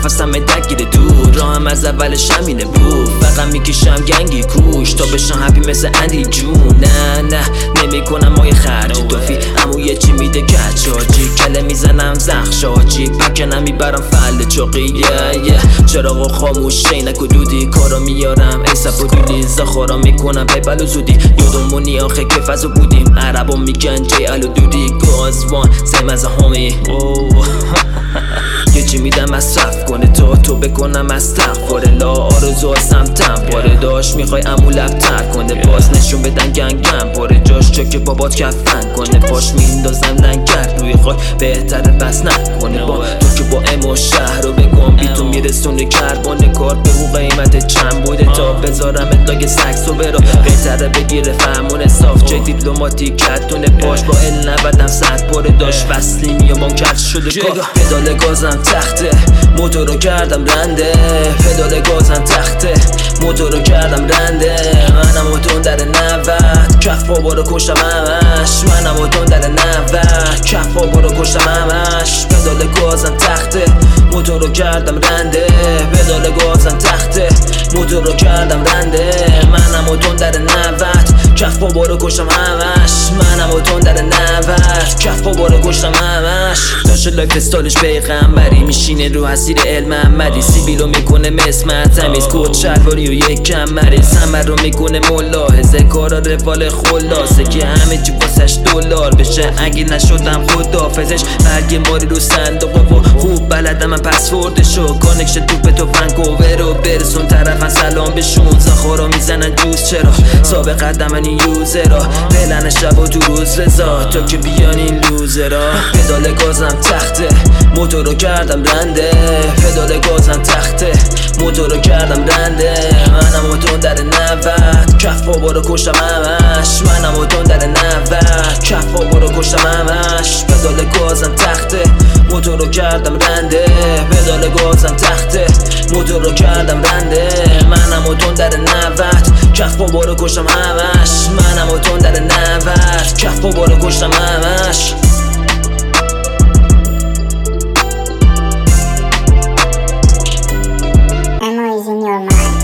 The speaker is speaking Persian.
نفسم درگیر دور، راهم از اولش همینه بود، فقط میکشم گنگی کوش تا بشم هپی مثل اندی جون. نه نمیکنم مای خرج توفی، امو یه چی میده کچاجی، کله میزنم زخشاجی، پکنم میبرم فل چاقیه. چراغو خاموش شینک و دودی، کارا میارم ایسف و دودی، زخارا میکنم پیبل و زودی، یادمونی آخه که فضا بودیم، عربا میگن جیل و دودی، گازوان سیم از همی. یه چی میدم مصرف کنه تا تو بکنم استغفرالله، آرزو هستم تنپاره داشت میخوای امو لبتر کنه، باز نشون بدن گنگم پاره جاش چک بابات کفن کنه، پاش میندازم لنگر روی خاک بهتره بس نکنه، با تو که با امو شهر رو بگم بی تو میرسونه کربان کار به او قیمت چند بوده تا بذارم ادای سکس و برا، بهتره بگیره فهمون صاف چه دیپلماتیک کتونه پاش با ال نبدم صد پاره داشت وصلیم یا بانکت شده کار. پدال گازم تخته موتور رو کردم رنده، پدال گازم تخته موتور رو کردم رنده، منم و تون در 90 کف بابا رو کشتم همش، منم و تون در 90 کف بابا رو کشتم همش. پدال گازم تخته موتور رو کردم رنده، پدال گازم تخته موتور رو کردم رنده، منم و تون در 90 کف بابا رو کشتم همش، منم و تون در 90 کف بابا رو کشتم همش. داشت لایف استالش پیغمبری میشینه رو حسیر علم محمدی، سیبیلو میکنه مسمت تمیز کود شلواری و یک کمری، سمر رو میکنه ملاحظه کارا روال خلاصه که همه چی واسش دلار بشه، اگه نشدم خدافزش برگ ماری رو صندوقه و خوب بلدم من پسوردشو، کانکشن توپ تو ونکوور رو برسون طرفن سلام بهشون، زخارا میزنن جوز چرا سابق قدم من این یوزرا، پلن شب و تو روز رضا تا که بیان این لوزرا. پدال گازم تخته موتور رو کردم رنده، پدال گازم تخته موتور رو کردم رنده، منم و تون در 90 کف بابا رو کشتم همش، منم و تون در 90 کف بابا رو کشتم همش. پدال گازم تخته موتور رو کردم رنده، پدال گازم تخته موتور رو کردم رنده، منم و تون در 90 کف بابا رو کشتم همش، منم و تون در 90 کف بابا رو کشتم همش. Emma is in your mind.